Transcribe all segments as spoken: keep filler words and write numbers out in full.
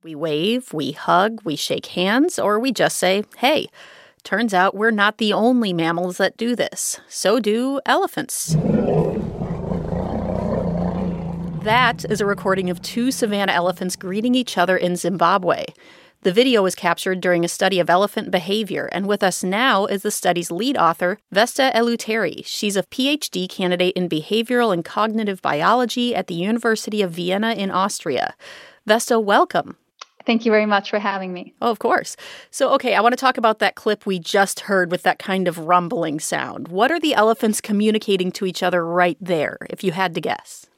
We wave, we hug, we shake hands, or we just say, hey. Turns out we're not the only mammals that do this. So do elephants. That is a recording of two savanna elephants greeting each other in Zimbabwe. The video was captured during a study of elephant behavior, and with us now is the study's lead author, Vesta Eleuteri. She's a P H D candidate in behavioral and cognitive biology at the University of Vienna in Austria. Vesta, welcome. Thank you very much for having me. Oh, of course. So, okay, I want to talk about that clip we just heard with that kind of rumbling sound. What are the elephants communicating to each other right there, if you had to guess?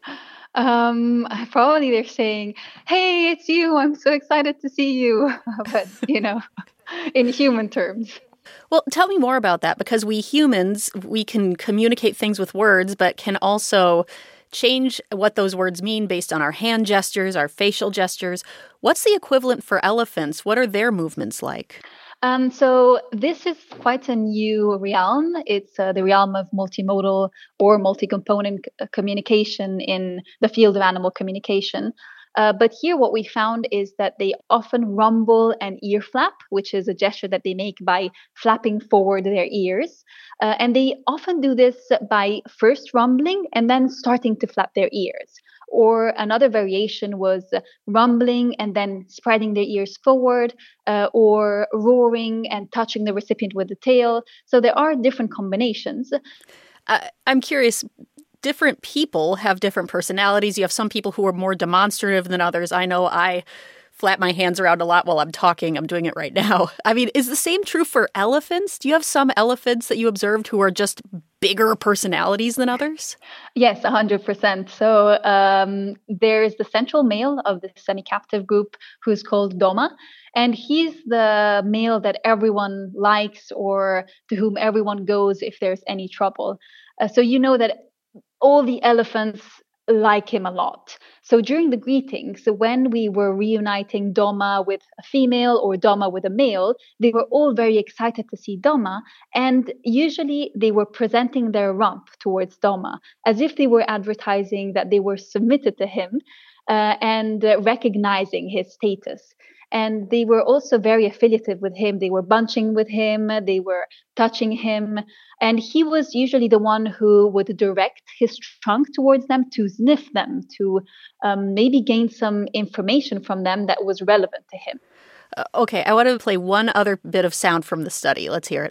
Um, probably they're saying, hey, it's you. I'm so excited to see you. But, you know, in human terms. Well, tell me more about that, because we humans, we can communicate things with words, but can also change what those words mean based on our hand gestures, our facial gestures. What's the equivalent for elephants? What are their movements like? Um, so this is quite a new realm. It's uh, the realm of multimodal or multi-component c- communication in the field of animal communication. Uh, but here what we found is that they often rumble and ear flap, which is a gesture that they make by flapping forward their ears. Uh, and they often do this by first rumbling and then starting to flap their ears. Or another variation was rumbling and then spreading their ears forward, uh, or roaring and touching the recipient with the tail. So there are different combinations. Uh, I'm curious. Different people have different personalities. You have some people who are more demonstrative than others. I know I flap my hands around a lot while I'm talking. I'm doing it right now. I mean, is the same true for elephants? Do you have some elephants that you observed who are just bigger personalities than others? Yes, one hundred percent. So um, there's the central male of the semi-captive group who's called Doma. And he's the male that everyone likes or to whom everyone goes if there's any trouble. Uh, so you know that all the elephants like him a lot. So during the greetings, so when we were reuniting Doma with a female or Doma with a male, they were all very excited to see Doma. And usually they were presenting their rump towards Doma as if they were advertising that they were submitted to him uh, and uh, recognizing his status. And they were also very affiliative with him. They were bunching with him. They were touching him. And he was usually the one who would direct his trunk towards them to sniff them, to um, maybe gain some information from them that was relevant to him. Uh, okay, I want to play one other bit of sound from the study. Let's hear it.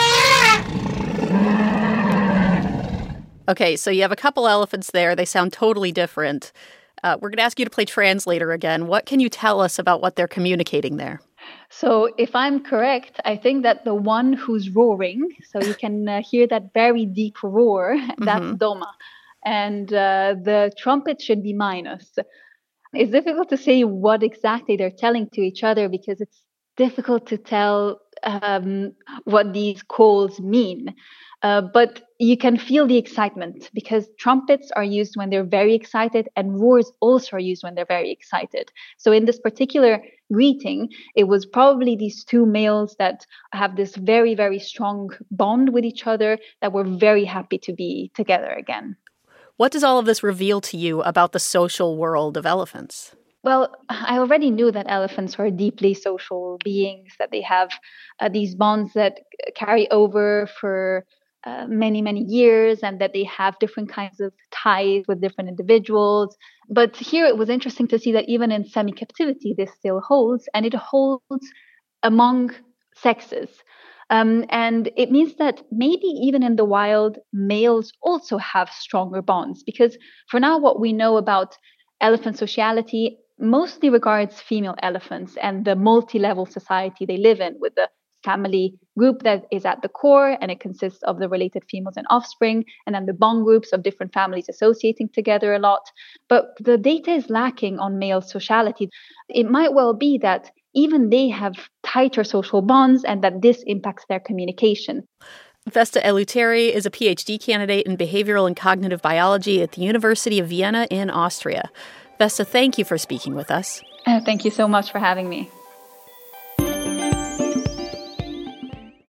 Okay, so you have a couple elephants there. They sound totally different. Uh, we're going to ask you to play translator again. What can you tell us about what they're communicating there? So if I'm correct, I think that the one who's roaring, so you can uh, hear that very deep roar, that's mm-hmm. Doma. And uh, the trumpet should be minus. It's difficult to say what exactly they're telling to each other because it's difficult to tell um, what these calls mean. Uh, but you can feel the excitement because trumpets are used when they're very excited and roars also are used when they're very excited. So in this particular greeting, it was probably these two males that have this very, very strong bond with each other that were very happy to be together again. What does all of this reveal to you about the social world of elephants? Well, I already knew that elephants are deeply social beings, that they have uh, these bonds that carry over for Uh, many, many years, and that they have different kinds of ties with different individuals. But here it was interesting to see that even in semi-captivity, this still holds, and it holds among sexes. Um, and it means that maybe even in the wild, males also have stronger bonds, because for now, what we know about elephant sociality mostly regards female elephants and the multi-level society they live in with the family group that is at the core, and it consists of the related females and offspring, and then the bond groups of different families associating together a lot. But the data is lacking on male sociality. It might well be that even they have tighter social bonds and that this impacts their communication. Vesta Eleuteri is a P H D candidate in behavioral and cognitive biology at the University of Vienna in Austria. Vesta, thank you for speaking with us. Uh, thank you so much for having me.